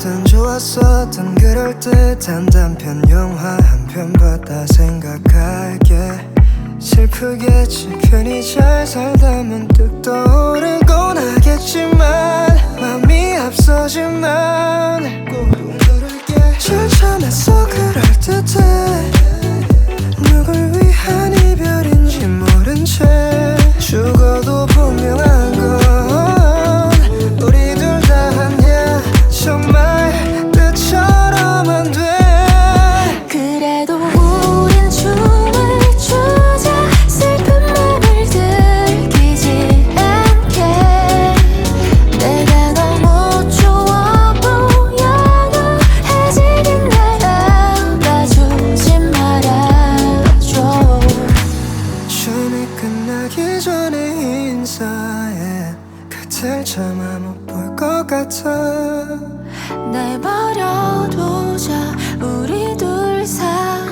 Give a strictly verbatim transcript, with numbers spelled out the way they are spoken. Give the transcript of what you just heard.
땐 좋았었던 그럴듯한 단편 영화 한 편 봤다 생각할게. 슬프겠지 괜히 잘 살다 문득 떠오르곤 하겠지만 맘이 앞서지만 꼭 부를게. 실천했어 그럴듯해. 누굴 위한 이별인지 모른 채 죽어도 분명한 건 우리 둘 다 아냐. 정말 뜻처럼 안 돼. 그래도 우린 춤을 추자. 슬픈 맘을 들키지 않게. 내가 너무 좋아 보여도 해지긴 날 알아주지 말아줘. 춤이 끝나기 전에 인사해. 그댈 차마 못 볼 것 같아. 날 버려두자. 우리 둘 사이